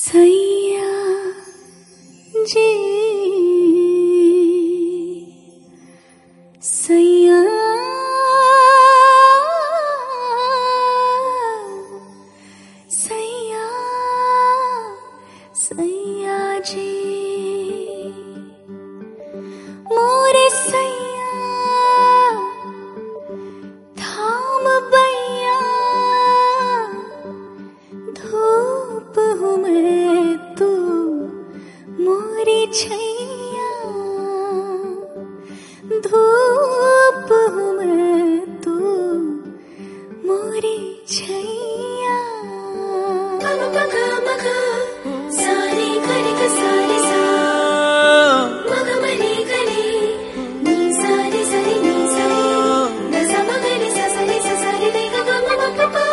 सैया जी सैया सैया सैया जी मोरे सैया थाम बैया धूप हूँ मैं तू मोरी छैया धूप हूँ मैं तू मोरी छैया मगा मगा सारे करे का सारे सा मगा मरे करे नी सारे सारे नी सारे दसा मगरे सा सारे रे गा गा मा पा पा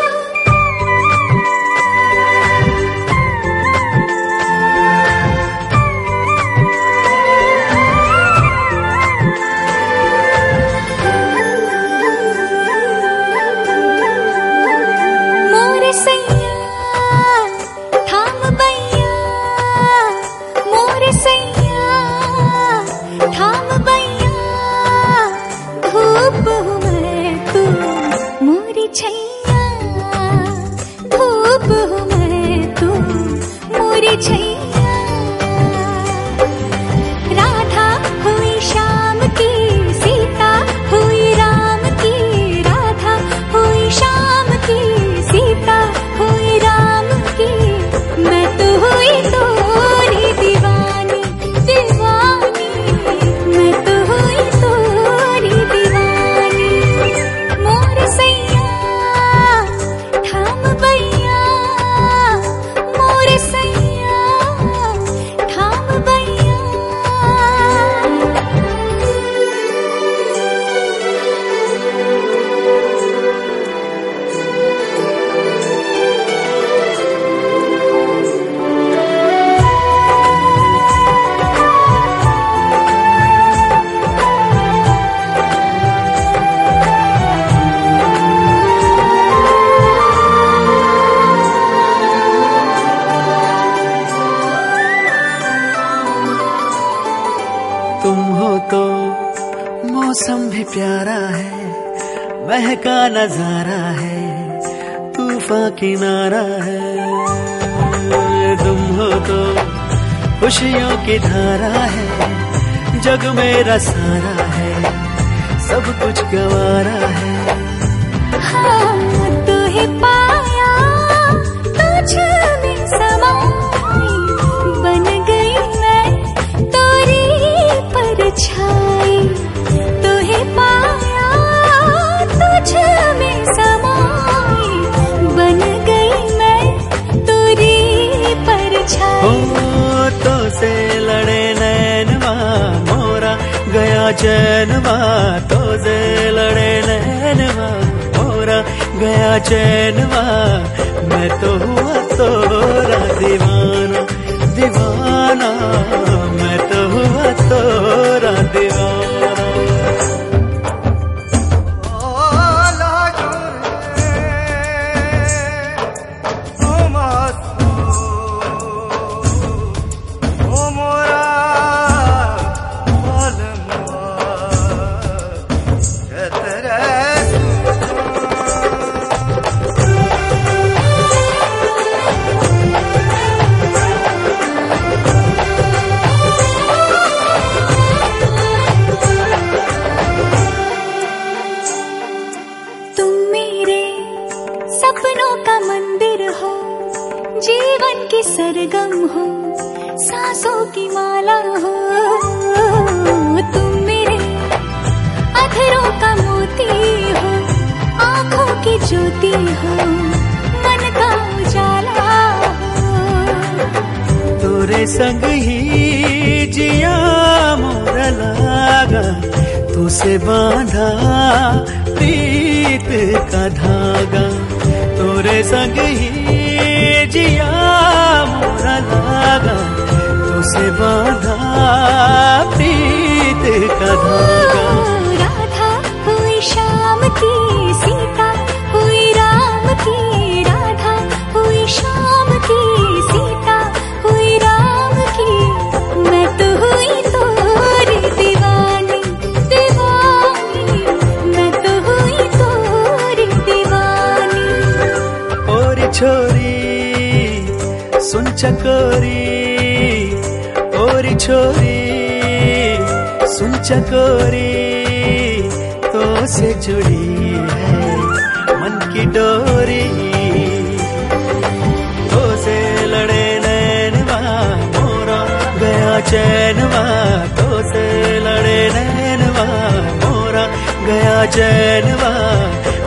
मौसम भी प्यारा है, महका नजारा है, तूफान किनारा है। तुम हो तो खुशियों की धारा है, जग मेरा सारा है, सब कुछ गंवारा है। हाँ तुहे पाया तुझ में समाई, बन गई मैं तेरी परछाई। तुहे पाया तुझ में समाई, बन गई मैं तेरी परछाई। ओ तो से लड़े नैनवा मोरा गया चैनवा, तो से लड़े नैनवा मोरा गया चैनवा। मैं तो हुआ तोरा दीवाना दीवाना, मैं तो हुआ तोरा दीवाना। जीवन की सरगम हो, सांसों की माला हो। तुम मेरे अधरों का मोती हो, आँखों की ज्योति हो, मन का उजाला हो। तोरे संग ही जिया मोरा लागा, तुसे बांधा प्रीत का धागा। तोरे संग ही जिया मोरा लागा, तुसे बांधा प्रीत का धागा। राधा हुई श्याम की सीता, हुई राम की राधा, हुई श्याम की सीता, चकोरी ओरी छोरी, सुन चकोरी तो से जुड़ी है मन की डोरी। तो से लड़े नैनवा मोरा गया चैनवा, तो से लड़े नैनवा मोरा गया चैनवा।